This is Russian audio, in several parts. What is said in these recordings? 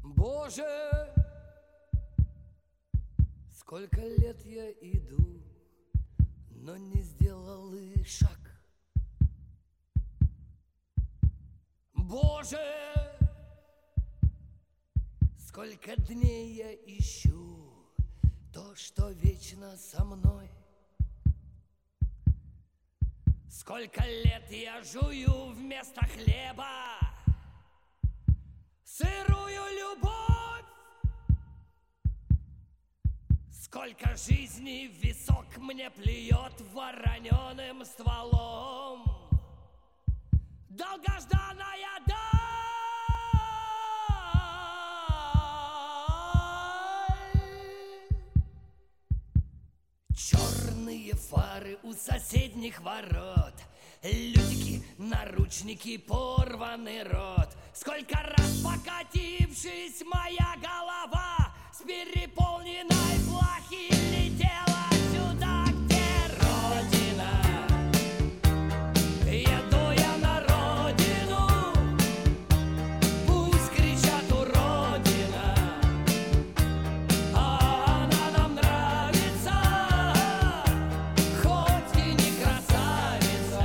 Боже, сколько лет я иду, но не сделал и шаг. Боже, сколько дней я ищу то, что вечно со мной. Сколько лет я жую вместо хлеба сырую любовь. Сколько жизней в висок мне плюет вороненым стволом долгожданная даль. Черные фары у соседних ворот, лютики, наручники, порванный рот. Сколько раз покатившись, моя голова с переполненной плахи летела сюда, где Родина. Еду я на родину, пусть кричат уродина, а она нам нравится, хоть и не красавица.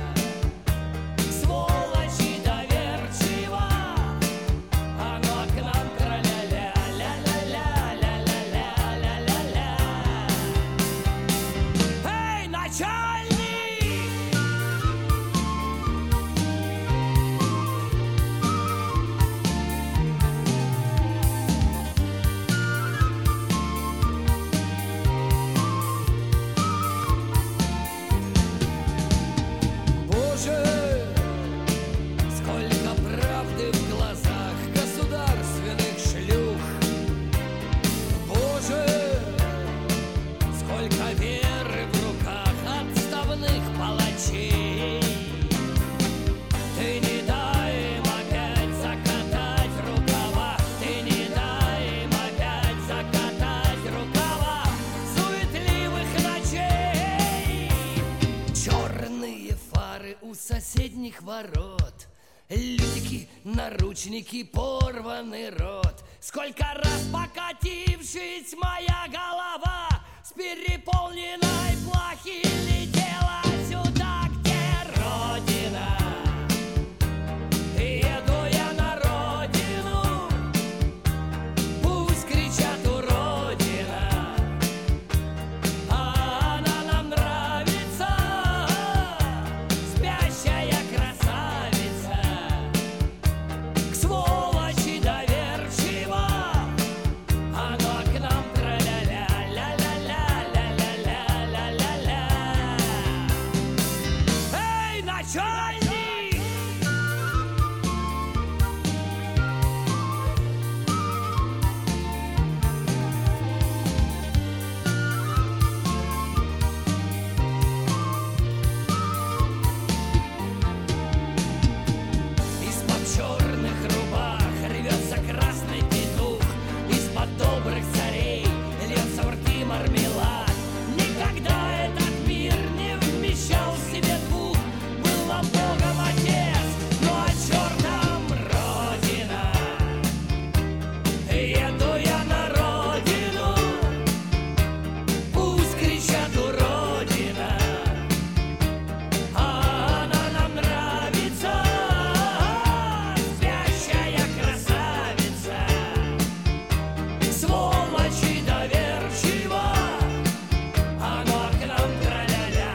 Сволочь и доверчива, оно к нам тра-ля-ля, ля-ля-ля-ля-ля-ля-ля-ля-ля. Эй, начальник! Боже, сколько правды в глазах государственных шлюх. Боже, сколько веры в руках отставных палачей. Ты не дай им опять закатать рукава, ты не дай им опять закатать рукава суетливых ночей. Черные фары у соседних ворот, лютики, наручники, порванный рот. Сколько раз покатившись, моя голова с переполненной плахи летела сюда, где Родина. Еду я на родину, пусть кричат уродина, а она нам нравится, спящая красавица. К сволочи доверчива, оно к нам тра-ля-ля, ля-ля-ля-ля-ля-ля-ля-ля-ля. Эй, начальник! Из-под черных рубах рвется красный петух, из-под добрых царей льется в рты мармелад. Никогда этот мир не вмещал в себе двух. Был нам Богом Отец, ну а чертом Родина. Еду я на родину, пусть кричат уродина, а она нам нравится, спящая красавица. Сволочь и доверчива, оно к нам тра-ля-ля,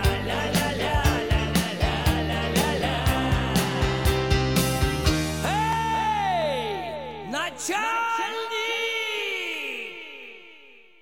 ля-ля-ля-ля-ля-ля-ля-ля. Эй, начальник!